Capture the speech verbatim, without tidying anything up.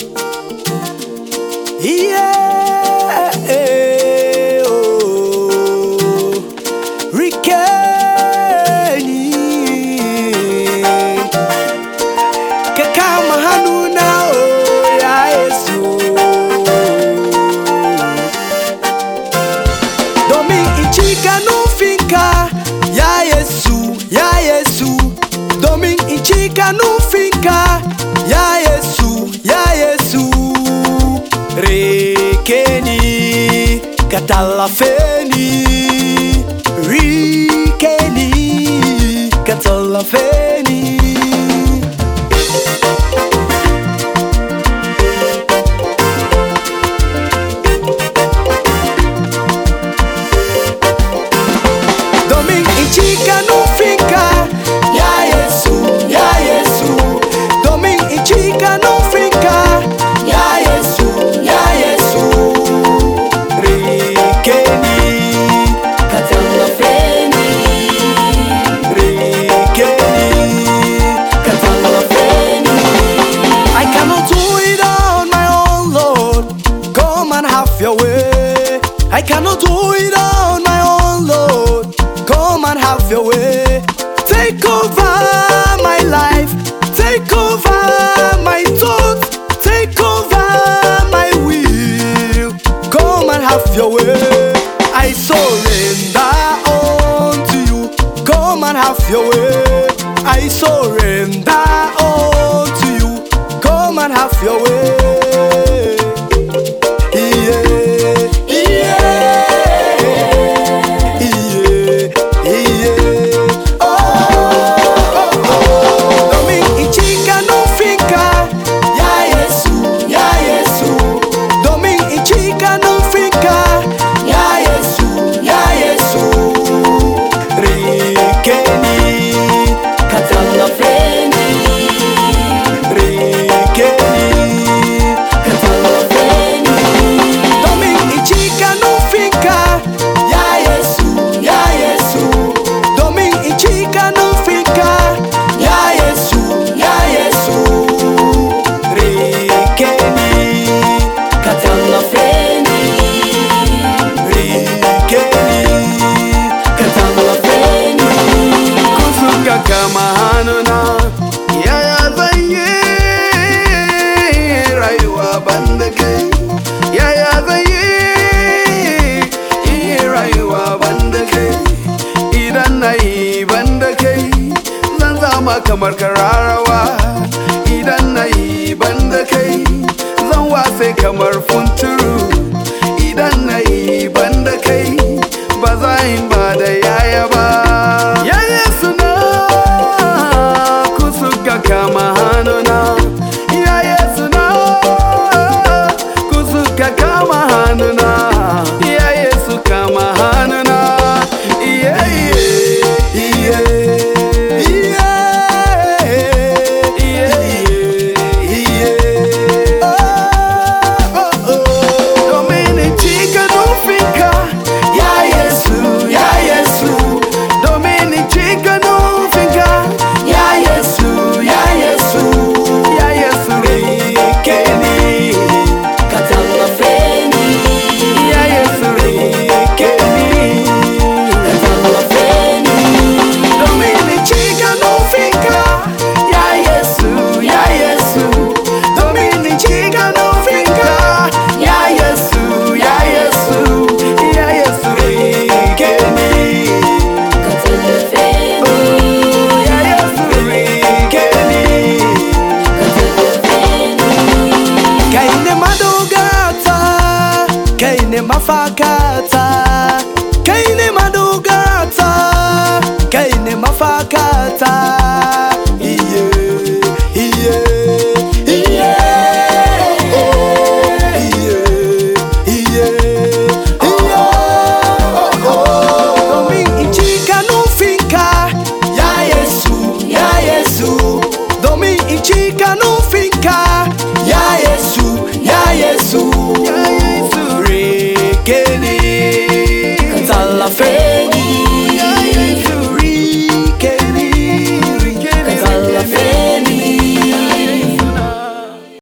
Yeah, oh, Rikeni Kakama Hanuna, oh, ya Yesu Domi Ichika Nufinka, ya Yesu, ya Yesu Domi Ichika Nufinka, ya Yesu, ya Yesu Rikeni Katalafeni Rikeni Katalafeni Domin Ichika Nufinka, ya Yesu, ya Yesu Domin Ichika Nufinka, ya Yesu, ya Yesu Rikeni Katalafeni Rikeni Katalafeni I cannot do it on my own, Lord. Come and have your way. I cannot do it on my own, Lord. Come and have your way. Take over my life. Take over my thoughts. Take over my will. Come and have your way. I surrender unto you. Come and have your way. I surrender unto you. Come and have your way. Yeah, yeah, yeah, yeah. Oh, oh, oh. Domin Ichika Nufinka, ya Yesu, ya Yesu. Domin Ichika Nufinka, ya Yesu, ya Yesu. Rikeni Katalafeni Rikeni Katalafeni Domin Ichika Nufinka, ya Yesu, ya Yesu Domin Ichika Nufinka, ya Yesu, ya Yesu Rikeni Katalafeni Rikeni Katalafeni Kusuka kama hanuna yaya zan yi rayuwa banda kai yaya zan yi rayuwa banda kai idan na yi banda kai zan zama kamar kararrawa idan na yi banda kai zan wase kamar funturu idan na yi banda kai ba zan ba da yaya ba yaya suna kusuka kama hanuna yaya suna kusuka kama hanuna yaya su kama hanuna yeah yeah yeah yeah yeah oh oh Domin Ichika Nufinka, ya Yesu, ya Yesu Domin Ichika Nufinka, ya Yesu, ya Yesu ya Yesu Rikeni Katalafeni ya Yesu Rikeni Katalafeni Domin Ichika Nufinka, ya Yesu, ya Yesu Domin Ichika Nufinka, ya Yesu, ya Yesu ya Yesu Rikeni Katalafeni ya Yesu Rikeni Kaine madogata, kaine mafakata